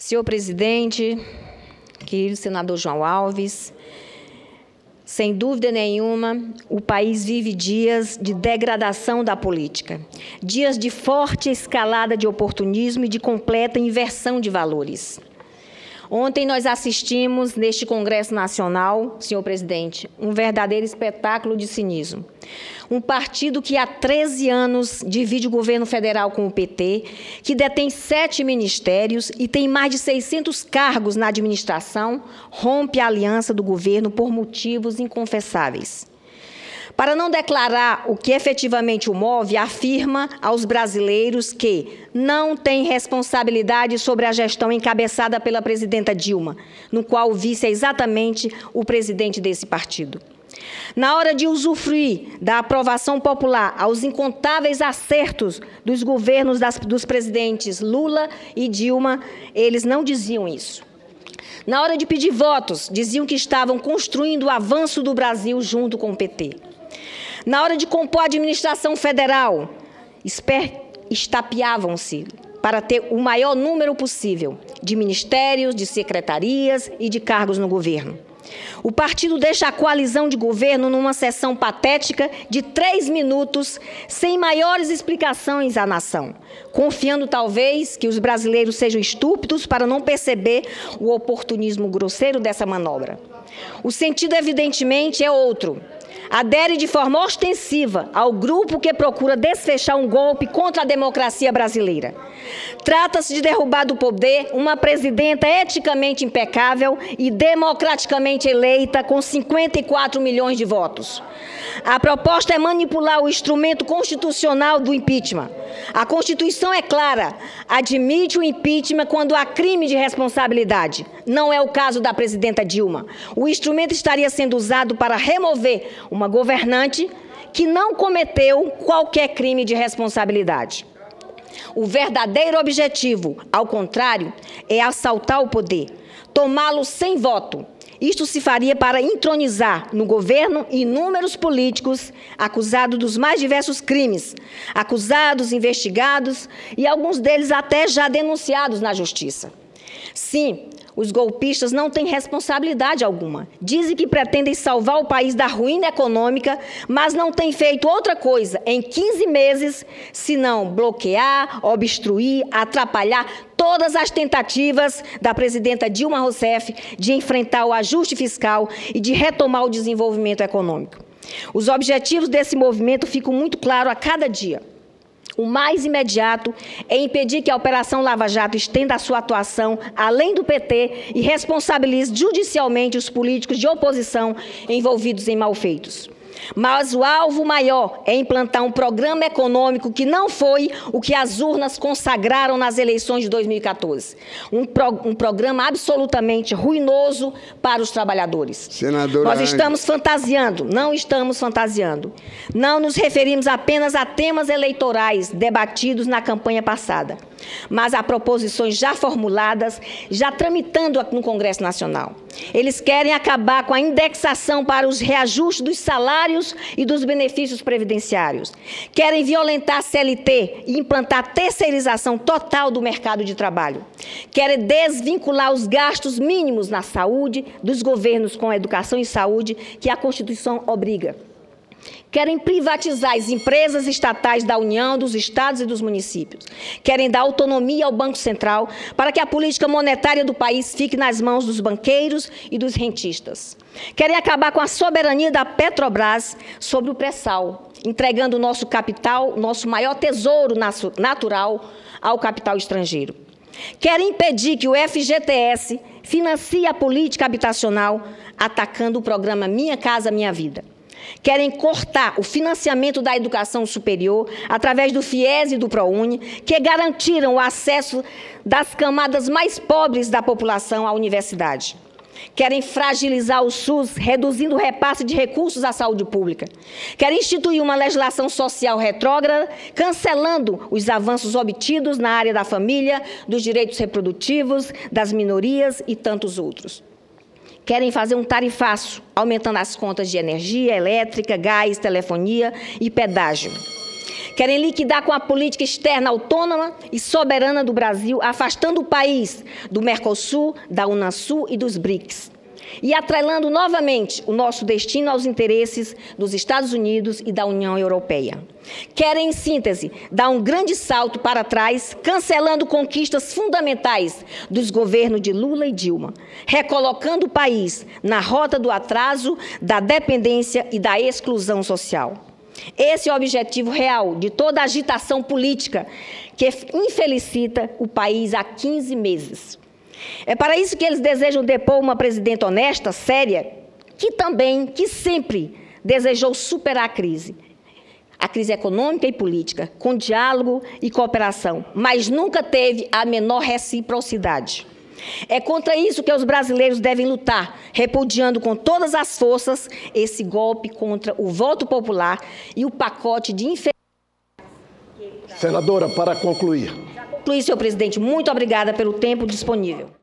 Senhor presidente, querido senador João Alves, sem dúvida nenhuma, o país vive dias de degradação da política, dias de forte escalada de oportunismo e de completa inversão de valores. Ontem nós assistimos, neste Congresso Nacional, senhor presidente, um verdadeiro espetáculo de cinismo. Um partido que há 13 anos divide o governo federal com o PT, que detém 7 ministérios e tem mais de 600 cargos na administração, rompe a aliança do governo por motivos inconfessáveis. Para não declarar o que efetivamente o move, afirma aos brasileiros que não tem responsabilidade sobre a gestão encabeçada pela presidenta Dilma, no qual o vice é exatamente o presidente desse partido. Na hora de usufruir da aprovação popular aos incontáveis acertos dos governos dos presidentes Lula e Dilma, eles não diziam isso. Na hora de pedir votos, diziam que estavam construindo o avanço do Brasil junto com o PT. Na hora de compor a administração federal, estapeavam-se para ter o maior número possível de ministérios, de secretarias e de cargos no governo. O partido deixa a coalizão de governo numa sessão patética de 3 minutos, sem maiores explicações à nação, confiando talvez que os brasileiros sejam estúpidos para não perceber o oportunismo grosseiro dessa manobra. O sentido, evidentemente, é outro. Adere de forma ostensiva ao grupo que procura desfechar um golpe contra a democracia brasileira. Trata-se de derrubar do poder uma presidenta eticamente impecável e democraticamente eleita com 54 milhões de votos. A proposta é manipular o instrumento constitucional do impeachment. A Constituição é clara, admite o impeachment quando há crime de responsabilidade. Não é o caso da presidenta Dilma. O instrumento estaria sendo usado para remover uma governante que não cometeu qualquer crime de responsabilidade. O verdadeiro objetivo, ao contrário, é assaltar o poder, tomá-lo sem voto. Isto se faria para entronizar no governo inúmeros políticos acusados dos mais diversos crimes, acusados, investigados e alguns deles até já denunciados na justiça. Sim, os golpistas não têm responsabilidade alguma. Dizem que pretendem salvar o país da ruína econômica, mas não têm feito outra coisa em 15 meses, senão bloquear, obstruir, atrapalhar todas as tentativas da presidenta Dilma Rousseff de enfrentar o ajuste fiscal e de retomar o desenvolvimento econômico. Os objetivos desse movimento ficam muito claros a cada dia. O mais imediato é impedir que a Operação Lava Jato estenda a sua atuação além do PT e responsabilize judicialmente os políticos de oposição envolvidos em malfeitos. Mas o alvo maior é implantar um programa econômico que não foi o que as urnas consagraram nas eleições de 2014. Um programa absolutamente ruinoso para os trabalhadores. Senadora Nós estamos fantasiando, não estamos fantasiando. Não nos referimos apenas a temas eleitorais debatidos na campanha passada, mas a proposições já formuladas, já tramitando no Congresso Nacional. Eles querem acabar com a indexação para os reajustes dos salários e dos benefícios previdenciários. Querem violentar a CLT e implantar terceirização total do mercado de trabalho. Querem desvincular os gastos mínimos na saúde dos governos com a educação e saúde que a Constituição obriga. Querem privatizar as empresas estatais da União, dos estados e dos municípios. Querem dar autonomia ao Banco Central para que a política monetária do país fique nas mãos dos banqueiros e dos rentistas. Querem acabar com a soberania da Petrobras sobre o pré-sal, entregando o nosso capital, nosso maior tesouro natural, ao capital estrangeiro. Querem impedir que o FGTS financie a política habitacional, atacando o programa Minha Casa Minha Vida. Querem cortar o financiamento da educação superior através do FIES e do ProUni, que garantiram o acesso das camadas mais pobres da população à universidade. Querem fragilizar o SUS, reduzindo o repasse de recursos à saúde pública. Querem instituir uma legislação social retrógrada, cancelando os avanços obtidos na área da família, dos direitos reprodutivos, das minorias e tantos outros. Querem fazer um tarifaço, aumentando as contas de energia elétrica, gás, telefonia e pedágio. Querem liquidar com a política externa autônoma e soberana do Brasil, afastando o país do Mercosul, da Unasul e dos BRICS. E atrelando novamente o nosso destino aos interesses dos Estados Unidos e da União Europeia. Querem, em síntese, dar um grande salto para trás, cancelando conquistas fundamentais dos governos de Lula e Dilma, recolocando o país na rota do atraso, da dependência e da exclusão social. Esse é o objetivo real de toda a agitação política que infelicita o país há 15 meses. É para isso que eles desejam depor uma presidenta honesta, séria, que sempre desejou superar a crise econômica e política, com diálogo e cooperação, mas nunca teve a menor reciprocidade. É contra isso que os brasileiros devem lutar, repudiando com todas as forças esse golpe contra o voto popular e o pacote de infelizmente. Senadora, para concluir. Já concluí, senhor presidente. Muito obrigada pelo tempo disponível.